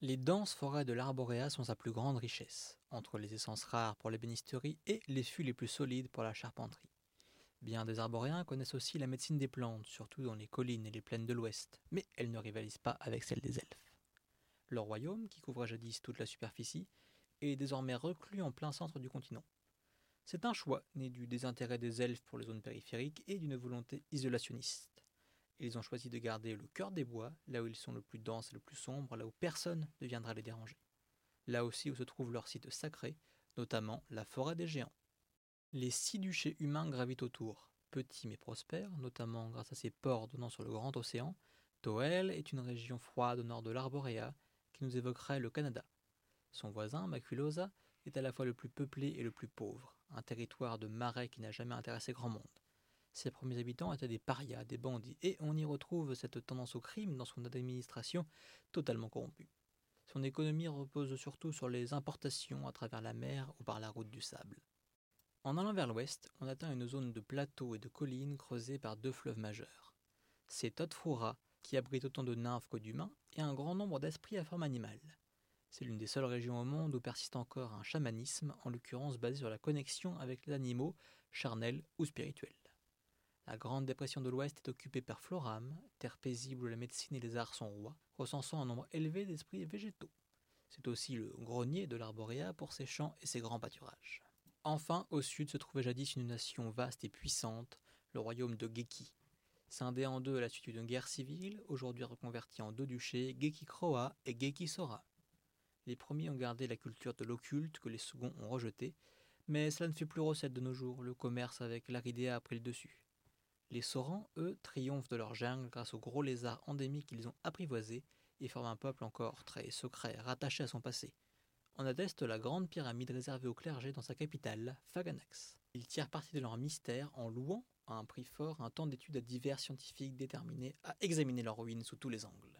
Les denses forêts de l'Arboréa sont sa plus grande richesse, entre les essences rares pour l'ébénisterie et les fûts les plus solides pour la charpenterie. Bien des arboréens connaissent aussi la médecine des plantes, surtout dans les collines et les plaines de l'ouest, mais elles ne rivalisent pas avec celle des elfes. Leur royaume, qui couvrait jadis toute la superficie, est désormais reclus en plein centre du continent. C'est un choix né du désintérêt des elfes pour les zones périphériques et d'une volonté isolationniste. Ils ont choisi de garder le cœur des bois, là où ils sont le plus denses et le plus sombres, là où personne ne viendra les déranger. Là aussi où se trouve leur site sacré, notamment la forêt des géants. Les 6 duchés humains gravitent autour, petits mais prospères, notamment grâce à ses ports donnant sur le grand océan. Toel est une région froide au nord de l'Arboréa qui nous évoquerait le Canada. Son voisin, Maculosa, est à la fois le plus peuplé et le plus pauvre, un territoire de marais qui n'a jamais intéressé grand monde. Ses premiers habitants étaient des parias, des bandits, et on y retrouve cette tendance au crime dans son administration totalement corrompue. Son économie repose surtout sur les importations à travers la mer ou par la route du sable. En allant vers l'ouest, on atteint une zone de plateaux et de collines creusées par 2 fleuves majeurs. C'est Totfrura, qui abrite autant de nymphes que d'humains, et un grand nombre d'esprits à forme animale. C'est l'une des seules régions au monde où persiste encore un chamanisme, en l'occurrence basé sur la connexion avec les animaux, charnels ou spirituels. La grande dépression de l'Ouest est occupée par Floram, terre paisible où la médecine et les arts sont rois, recensant un nombre élevé d'esprits végétaux. C'est aussi le grenier de l'Arboréa pour ses champs et ses grands pâturages. Enfin, au sud se trouvait jadis une nation vaste et puissante, le royaume de Geki. Scindé en deux à la suite d'une guerre civile, aujourd'hui reconverti en 2 duchés, Geki Kroa et Geki Sora. Les premiers ont gardé la culture de l'occulte que les seconds ont rejetée, mais cela ne fait plus recette de nos jours, le commerce avec l'Aridea a pris le dessus. Les Sorans, eux, triomphent de leur jungle grâce aux gros lézards endémiques qu'ils ont apprivoisés et forment un peuple encore très secret, rattaché à son passé. On atteste la grande pyramide réservée au clergé dans sa capitale, Phaganax. Ils tirent parti de leur mystère en louant, à un prix fort, un temps d'étude à divers scientifiques déterminés à examiner leurs ruines sous tous les angles.